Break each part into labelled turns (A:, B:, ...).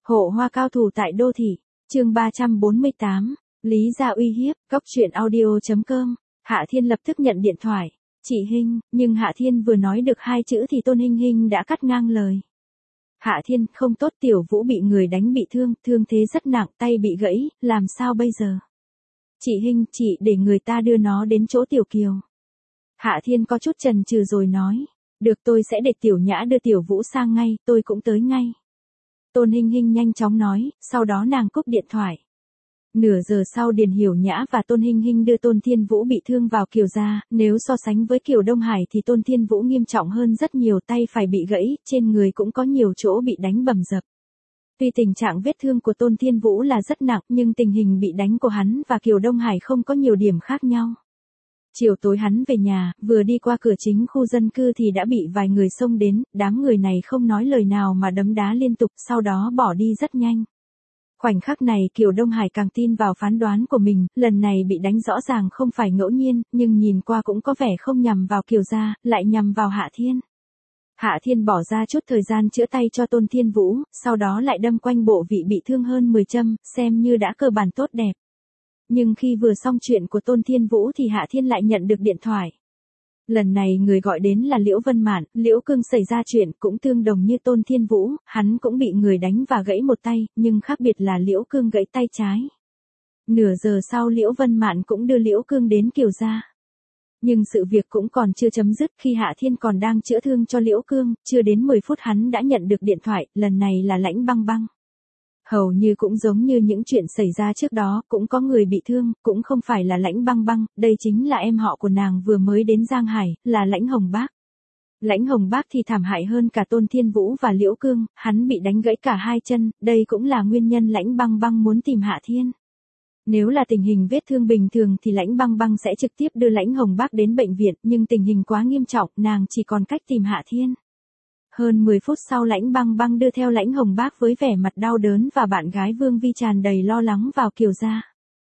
A: Hộ hoa cao thủ tại đô thị, chương 348, Lý gia uy hiếp, góc truyện audio.com, Hạ Thiên lập tức nhận điện thoại. Chị Hinh, nhưng Hạ Thiên vừa nói được hai chữ thì Tôn Hinh Hinh đã cắt ngang lời. Hạ Thiên, không tốt, Tiểu Vũ bị người đánh bị thương, thương thế rất nặng, tay bị gãy, làm sao bây giờ? Chị Hinh, chị để người ta đưa nó đến chỗ Tiểu Kiều. Hạ Thiên có chút chần chừ rồi nói, được, tôi sẽ để Tiểu Nhã đưa Tiểu Vũ sang ngay, tôi cũng tới ngay. Tôn Hinh Hinh nhanh chóng nói, sau đó nàng cúp điện thoại. Nửa giờ sau Điền Hiểu Nhã và Tôn Hinh Hinh đưa Tôn Thiên Vũ bị thương vào Kiều gia, nếu so sánh với Kiều Đông Hải thì Tôn Thiên Vũ nghiêm trọng hơn rất nhiều, tay phải bị gãy, trên người cũng có nhiều chỗ bị đánh bầm dập. Tuy tình trạng vết thương của Tôn Thiên Vũ là rất nặng, nhưng tình hình bị đánh của hắn và Kiều Đông Hải không có nhiều điểm khác nhau. Chiều tối hắn về nhà, vừa đi qua cửa chính khu dân cư thì đã bị vài người xông đến, đám người này không nói lời nào mà đấm đá liên tục, sau đó bỏ đi rất nhanh. Khoảnh khắc này Kiều Đông Hải càng tin vào phán đoán của mình, lần này bị đánh rõ ràng không phải ngẫu nhiên, nhưng nhìn qua cũng có vẻ không nhằm vào Kiều gia, lại nhằm vào Hạ Thiên. Hạ Thiên bỏ ra chút thời gian chữa tay cho Tôn Thiên Vũ, sau đó lại đâm quanh bộ vị bị thương hơn 10 châm, xem như đã cơ bản tốt đẹp. Nhưng khi vừa xong chuyện của Tôn Thiên Vũ thì Hạ Thiên lại nhận được điện thoại. Lần này người gọi đến là Liễu Vân Mạn, Liễu Cương xảy ra chuyện cũng tương đồng như Tôn Thiên Vũ, hắn cũng bị người đánh và gãy một tay, nhưng khác biệt là Liễu Cương gãy tay trái. Nửa giờ sau Liễu Vân Mạn cũng đưa Liễu Cương đến Kiều gia. Nhưng sự việc cũng còn chưa chấm dứt, khi Hạ Thiên còn đang chữa thương cho Liễu Cương, chưa đến 10 phút hắn đã nhận được điện thoại, lần này là Lãnh Băng Băng. Hầu như cũng giống như những chuyện xảy ra trước đó, cũng có người bị thương, cũng không phải là Lãnh Băng Băng, đây chính là em họ của nàng vừa mới đến Giang Hải, là Lãnh Hồng Bác. Lãnh Hồng Bác thì thảm hại hơn cả Tôn Thiên Vũ và Liễu Cương, hắn bị đánh gãy cả hai chân, đây cũng là nguyên nhân Lãnh Băng Băng muốn tìm Hạ Thiên. Nếu là tình hình vết thương bình thường thì Lãnh Băng Băng sẽ trực tiếp đưa Lãnh Hồng Bác đến bệnh viện, nhưng tình hình quá nghiêm trọng, nàng chỉ còn cách tìm Hạ Thiên. Hơn 10 phút sau Lãnh Băng Băng đưa theo Lãnh Hồng Bác với vẻ mặt đau đớn và bạn gái Vương Vi tràn đầy lo lắng vào Kiều gia.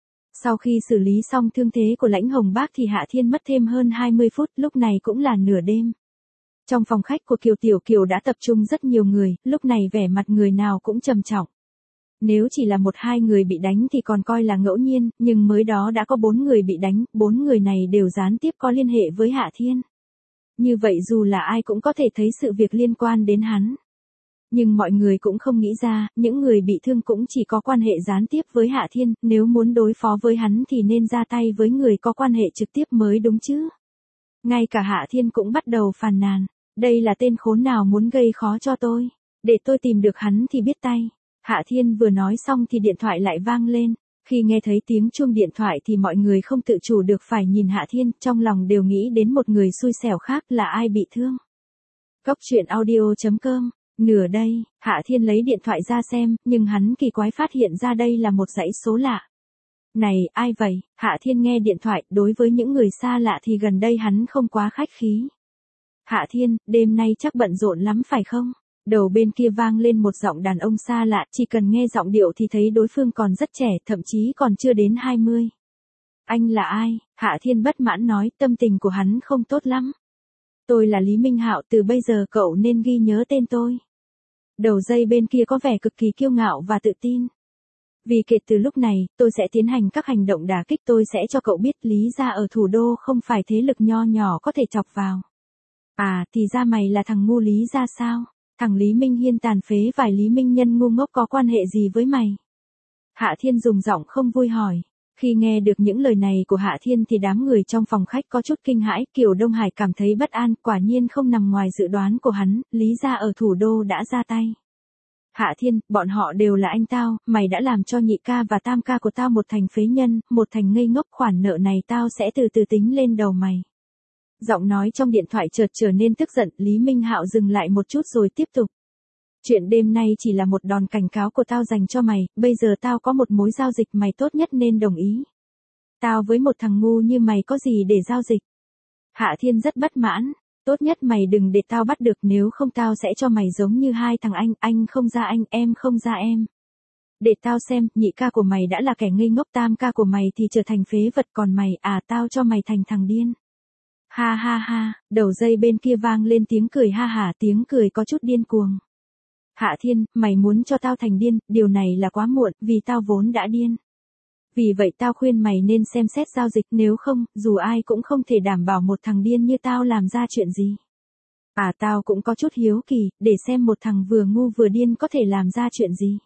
A: Sau khi xử lý xong thương thế của Lãnh Hồng Bác thì Hạ Thiên mất thêm hơn 20 phút, lúc này cũng là nửa đêm. Trong phòng khách của Kiều Tiểu Kiều đã tập trung rất nhiều người, lúc này vẻ mặt người nào cũng trầm trọng. Nếu chỉ là 1-2 người bị đánh thì còn coi là ngẫu nhiên, nhưng mới đó đã có 4 người bị đánh, 4 người này đều gián tiếp có liên hệ với Hạ Thiên. Như vậy dù là ai cũng có thể thấy sự việc liên quan đến hắn. Nhưng mọi người cũng không nghĩ ra, những người bị thương cũng chỉ có quan hệ gián tiếp với Hạ Thiên, nếu muốn đối phó với hắn thì nên ra tay với người có quan hệ trực tiếp mới đúng chứ. Ngay cả Hạ Thiên cũng bắt đầu phàn nàn, đây là tên khốn nào muốn gây khó cho tôi, để tôi tìm được hắn thì biết tay. Hạ Thiên vừa nói xong thì điện thoại lại vang lên. Khi nghe thấy tiếng chuông điện thoại thì mọi người không tự chủ được phải nhìn Hạ Thiên, trong lòng đều nghĩ đến một người xui xẻo khác, là ai bị thương. Góc truyện audio.com, nửa đây, Hạ Thiên lấy điện thoại ra xem, nhưng hắn kỳ quái phát hiện ra đây là một dãy số lạ. Này, ai vậy? Hạ Thiên nghe điện thoại, đối với những người xa lạ thì gần đây hắn không quá khách khí. Hạ Thiên, đêm nay chắc bận rộn lắm phải không? Đầu bên kia vang lên một giọng đàn ông xa lạ, chỉ cần nghe giọng điệu thì thấy đối phương còn rất trẻ, thậm chí còn chưa đến 20. Anh là ai? Hạ Thiên bất mãn nói, tâm tình của hắn không tốt lắm. Tôi là Lý Minh Hạo, từ bây giờ cậu nên ghi nhớ tên tôi. Đầu dây bên kia có vẻ cực kỳ kiêu ngạo và tự tin. Vì kể từ lúc này, tôi sẽ tiến hành các hành động đả kích, tôi sẽ cho cậu biết Lý gia ở thủ đô không phải thế lực nho nhỏ có thể chọc vào. À, thì ra mày là thằng ngu Lý gia sao? Thằng Lý Minh Hiên tàn phế vài Lý Minh Nhân ngu ngốc có quan hệ gì với mày? Hạ Thiên dùng giọng không vui hỏi. Khi nghe được những lời này của Hạ Thiên thì đám người trong phòng khách có chút kinh hãi, Kiều Đông Hải cảm thấy bất an, quả nhiên không nằm ngoài dự đoán của hắn, Lý gia ở thủ đô đã ra tay. Hạ Thiên, bọn họ đều là anh tao, mày đã làm cho nhị ca và tam ca của tao một thành phế nhân, một thành ngây ngốc, khoản nợ này tao sẽ từ từ tính lên đầu mày. Giọng nói trong điện thoại chợt trở nên tức giận, Lý Minh Hạo dừng lại một chút rồi tiếp tục. Chuyện đêm nay chỉ là một đòn cảnh cáo của tao dành cho mày, bây giờ tao có một mối giao dịch mày tốt nhất nên đồng ý. Tao với một thằng ngu như mày có gì để giao dịch? Hạ Thiên rất bất mãn, tốt nhất mày đừng để tao bắt được, nếu không tao sẽ cho mày giống như hai thằng anh không ra anh, em không ra em. Để tao xem, nhị ca của mày đã là kẻ ngây ngốc, tam ca của mày thì trở thành phế vật, còn mày, tao cho mày thành thằng điên. Ha ha ha, đầu dây bên kia vang lên tiếng cười ha hả, tiếng cười có chút điên cuồng. Hạ Thiên, mày muốn cho tao thành điên, điều này là quá muộn, vì tao vốn đã điên. Vì vậy tao khuyên mày nên xem xét giao dịch, nếu không, dù ai cũng không thể đảm bảo một thằng điên như tao làm ra chuyện gì. À, tao cũng có chút hiếu kỳ, để xem một thằng vừa ngu vừa điên có thể làm ra chuyện gì.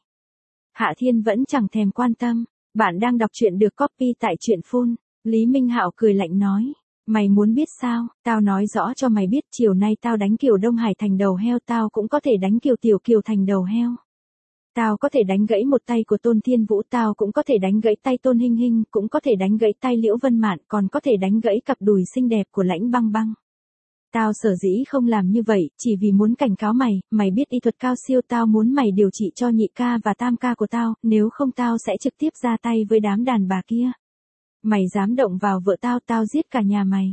A: Hạ Thiên vẫn chẳng thèm quan tâm. Bạn đang đọc truyện được copy tại truyện phone. Lý Minh Hạo cười lạnh nói. Mày muốn biết sao, tao nói rõ cho mày biết, chiều nay tao đánh Kiều Đông Hải thành đầu heo, tao cũng có thể đánh Kiều Tiểu Kiều thành đầu heo. Tao có thể đánh gãy một tay của Tôn Thiên Vũ, tao cũng có thể đánh gãy tay Tôn Hinh Hinh, cũng có thể đánh gãy tay Liễu Vân Mạn, còn có thể đánh gãy cặp đùi xinh đẹp của Lãnh Băng Băng. Tao sở dĩ không làm như vậy, chỉ vì muốn cảnh cáo mày, mày biết y thuật cao siêu, tao muốn mày điều trị cho nhị ca và tam ca của tao, nếu không tao sẽ trực tiếp ra tay với đám đàn bà kia. Mày dám động vào vợ tao, tao giết cả nhà mày.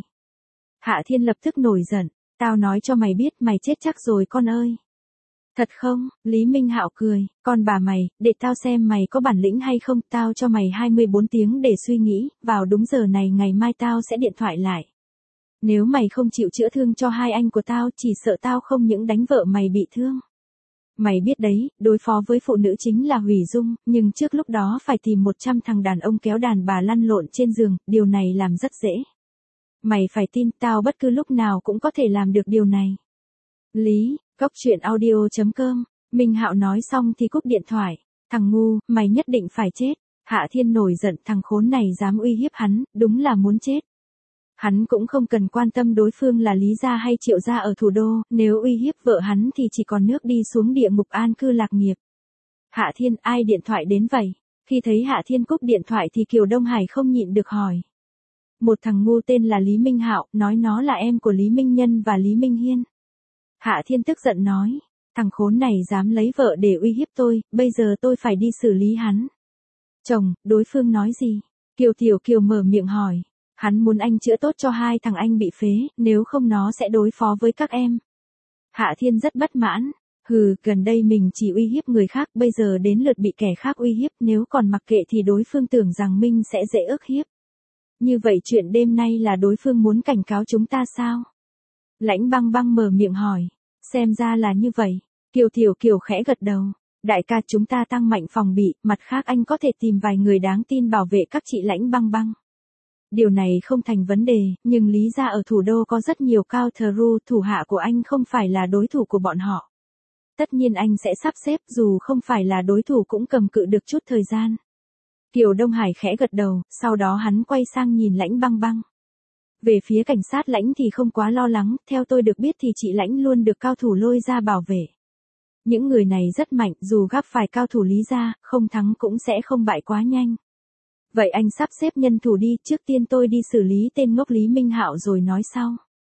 A: Hạ Thiên lập tức nổi giận, tao nói cho mày biết, mày chết chắc rồi con ơi. Thật không? Lý Minh Hạo cười, con bà mày, để tao xem mày có bản lĩnh hay không, tao cho mày 24 tiếng để suy nghĩ, vào đúng giờ này ngày mai tao sẽ điện thoại lại. Nếu mày không chịu chữa thương cho hai anh của tao, chỉ sợ tao không những đánh vợ mày bị thương. Mày biết đấy, đối phó với phụ nữ chính là hủy dung, nhưng trước lúc đó phải tìm 100 thằng đàn ông kéo đàn bà lăn lộn trên giường, điều này làm rất dễ. Mày phải tin tao, bất cứ lúc nào cũng có thể làm được điều này. Lý, Góc Truyện Audio.com. Minh Hạo nói xong thì cúp điện thoại. Thằng ngu, mày nhất định phải chết. Hạ Thiên nổi giận, thằng khốn này dám uy hiếp hắn, đúng là muốn chết. Hắn cũng không cần quan tâm đối phương là Lý gia hay Triệu gia ở thủ đô, nếu uy hiếp vợ hắn thì chỉ còn nước đi xuống địa ngục an cư lạc nghiệp. Hạ Thiên, ai điện thoại đến vậy? Khi thấy Hạ Thiên cúp điện thoại thì Kiều Đông Hải không nhịn được hỏi. Một thằng ngu tên là Lý Minh Hạo, nói nó là em của Lý Minh Nhân và Lý Minh Hiên. Hạ Thiên tức giận nói, thằng khốn này dám lấy vợ để uy hiếp tôi, bây giờ tôi phải đi xử lý hắn. Chồng, đối phương nói gì? Kiều Tiểu Kiều mở miệng hỏi. Hắn muốn anh chữa tốt cho hai thằng anh bị phế, nếu không nó sẽ đối phó với các em. Hạ Thiên rất bất mãn. Hừ, gần đây mình chỉ uy hiếp người khác, bây giờ đến lượt bị kẻ khác uy hiếp, nếu còn mặc kệ thì đối phương tưởng rằng mình sẽ dễ ức hiếp. Như vậy chuyện đêm nay là đối phương muốn cảnh cáo chúng ta sao? Lãnh Băng Băng mở miệng hỏi. Xem ra là như vậy. Kiều Tiểu Kiều khẽ gật đầu. Đại ca, chúng ta tăng mạnh phòng bị, mặt khác anh có thể tìm vài người đáng tin bảo vệ các chị Lãnh Băng Băng. Điều này không thành vấn đề, nhưng Lý gia ở thủ đô có rất nhiều cao thờ ru, thủ hạ của anh không phải là đối thủ của bọn họ. Tất nhiên anh sẽ sắp xếp, dù không phải là đối thủ cũng cầm cự được chút thời gian. Kiều Đông Hải khẽ gật đầu, sau đó hắn quay sang nhìn Lãnh Băng Băng. Về phía cảnh sát Lãnh thì không quá lo lắng, theo tôi được biết thì chị Lãnh luôn được cao thủ Lôi gia bảo vệ. Những người này rất mạnh, dù gặp phải cao thủ Lý gia, không thắng cũng sẽ không bại quá nhanh. Vậy anh sắp xếp nhân thủ đi, trước tiên tôi đi xử lý tên ngốc Lý Minh Hạo rồi nói sau.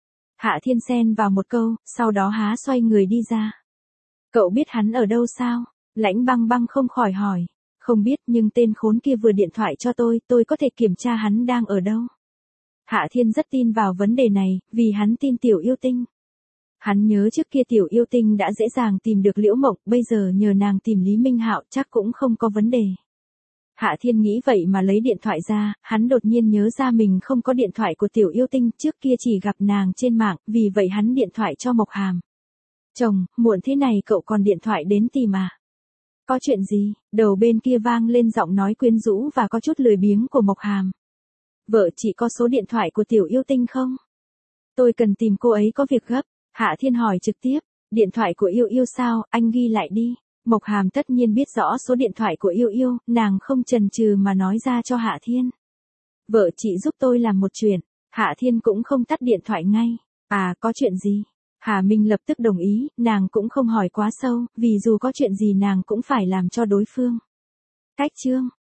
A: Hạ Thiên xen vào một câu, sau đó há xoay người đi ra. Cậu biết hắn ở đâu sao? Lãnh Băng Băng không khỏi hỏi. Không biết, nhưng tên khốn kia vừa điện thoại cho tôi có thể kiểm tra hắn đang ở đâu. Hạ Thiên rất tin vào vấn đề này, vì hắn tin Tiểu Yêu Tinh. Hắn nhớ trước kia Tiểu Yêu Tinh đã dễ dàng tìm được Liễu Mộng, bây giờ nhờ nàng tìm Lý Minh Hạo chắc cũng không có vấn đề. Hạ Thiên nghĩ vậy mà lấy điện thoại ra, hắn đột nhiên nhớ ra mình không có điện thoại của Tiểu Yêu Tinh, trước kia chỉ gặp nàng trên mạng, vì vậy hắn điện thoại cho Mộc Hàm. Chồng, muộn thế này cậu còn điện thoại đến tìm à? Có chuyện gì? Đầu bên kia vang lên giọng nói quyến rũ và có chút lười biếng của Mộc Hàm. Vợ chị có số điện thoại của Tiểu Yêu Tinh không? Tôi cần tìm cô ấy có việc gấp. Hạ Thiên hỏi trực tiếp. Điện thoại của Yêu Yêu sao, anh ghi lại đi. Mộc Hàm tất nhiên biết rõ số điện thoại của Yêu Yêu, nàng không chần chừ mà nói ra cho Hạ Thiên. Vợ chị giúp tôi làm một chuyện. Hạ Thiên cũng không tắt điện thoại ngay. À, có chuyện gì? Hà Minh lập tức đồng ý, nàng cũng không hỏi quá sâu, vì dù có chuyện gì nàng cũng phải làm cho đối phương. Cách chương